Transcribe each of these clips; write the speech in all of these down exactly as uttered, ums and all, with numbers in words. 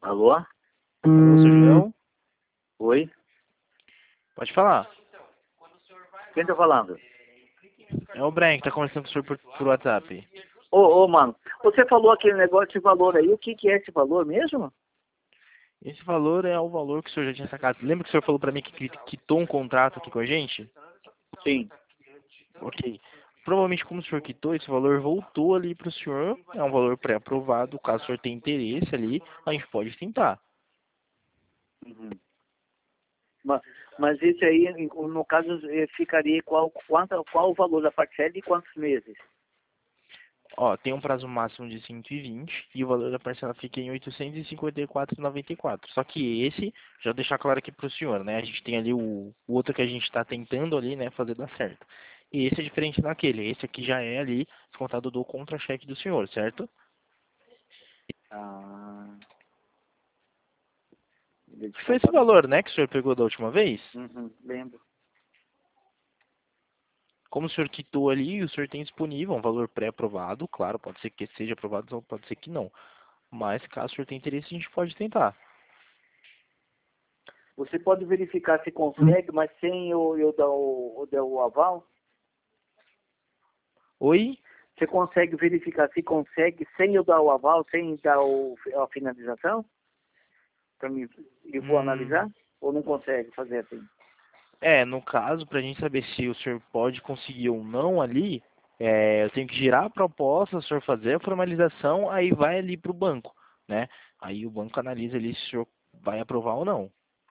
Alô? Alô, seu João? Oi? Pode falar. Quem tá falando? É o Brian que tá conversando com o senhor por, por WhatsApp. Ô, ô, mano, você falou aquele negócio de valor aí, o que que é esse valor mesmo? Esse valor é o valor que o senhor já tinha sacado. Lembra que o senhor falou pra mim que qui- quitou um contrato aqui com a gente? Sim. Ok. Provavelmente, como o senhor quitou, esse valor voltou ali pro senhor. É um valor pré-aprovado. Caso o senhor tenha interesse ali, a gente pode tentar. Uhum. Mas, mas esse aí, em- no caso, eh, ficaria qual, quanto, qual o valor da parcela e quantos meses? Ó, tem um prazo máximo de cento e vinte e o valor da parcela fica em oitocentos e cinquenta e quatro reais e noventa e quatro centavos. Só que esse, já vou deixar claro aqui pro senhor, né? A gente tem ali o, o outro que a gente está tentando ali, né, fazer dar certo. E esse é diferente daquele. Esse aqui já é ali descontado do contra-cheque do senhor, certo? Ah, ele Foi esse descontado. valor, né, que o senhor pegou da última vez? Uhum, lembro. Como o senhor quitou ali, o senhor tem disponível um valor pré-aprovado, claro, pode ser que seja aprovado, ou pode ser que não. Mas caso o senhor tenha interesse, a gente pode tentar. Você pode verificar se consegue, mas sem eu, eu dar o, o, dar o aval? Oi? Você consegue verificar se consegue sem eu dar o aval, sem dar o, a finalização? Para mim, eu vou Hum, analisar? Ou não consegue fazer assim? É, no caso, para a gente saber se o senhor pode conseguir ou não ali, é, eu tenho que girar a proposta, o senhor fazer a formalização, aí vai ali para o banco, né? Aí o banco analisa ali se o senhor vai aprovar ou não.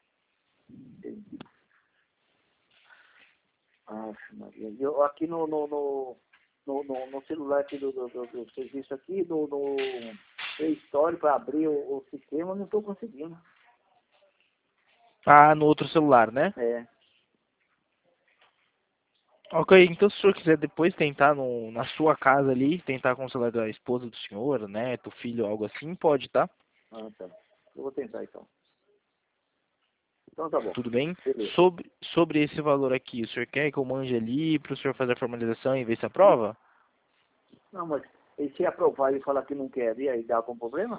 Aff, Maria. Eu, aqui no, no, no, no, no- no celular aqui do, do, do, do serviço aqui, no, no Play Store, para abrir o, o sistema, eu não estou conseguindo. Ah, no outro celular, né? É. Ok, então se o senhor quiser depois tentar no, na sua casa ali, tentar com o celular da esposa do senhor, neto, filho, algo assim, pode, tá? Ah, tá. Eu vou tentar então. Então tá bom. Tudo bem? Beleza. Sobre, sobre esse valor aqui, o senhor quer que eu mande ali para o senhor fazer a formalização e ver se aprova? Não, mas e se aprovar e falar que não quer, e aí dá algum problema?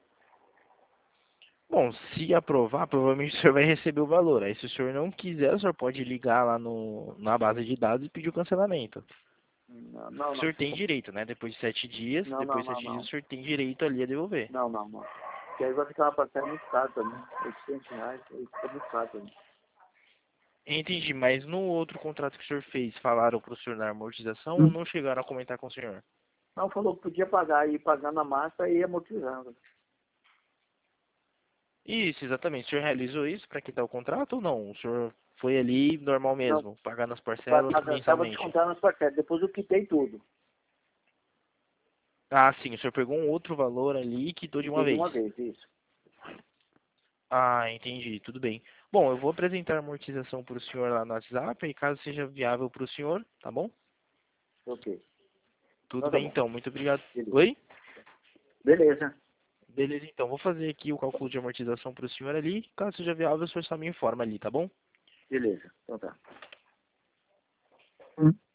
Bom, se aprovar, provavelmente o senhor vai receber o valor. Aí se o senhor não quiser, o senhor pode ligar lá no, na base de dados e pedir o cancelamento. Não, não, O não. senhor tem direito, né? Depois de sete dias, Não, não, depois de não, sete dias não. o senhor tem direito ali a devolver. Não, não, não. Porque aí vai ficar uma parcela muito caro pra mim. oitocentos reais, aí fica muito caro pra mim. Entendi, mas no outro contrato que o senhor fez, falaram para o senhor na amortização ou não chegaram a comentar com o senhor? Não, falou que podia pagar, ir pagando a massa e ir amortizando. Isso, exatamente. O senhor realizou isso para quitar o contrato ou não? O senhor foi ali normal Não, mesmo, pagando as parcelas estava mensalmente? descontando as parcelas. Depois eu quitei tudo. Ah, sim, o senhor pegou um outro valor ali e quitou de uma Quitei de vez. uma vez, isso. Ah, entendi, tudo bem. Bom, eu vou apresentar a amortização para o senhor lá no WhatsApp e caso seja viável para o senhor, tá bom? Ok. Tudo Então tá bem bom. então, muito obrigado. Beleza. Oi? Beleza. Beleza então, vou fazer aqui o cálculo de amortização para o senhor ali, caso seja viável o senhor só me informa ali, tá bom? Beleza. Então tá.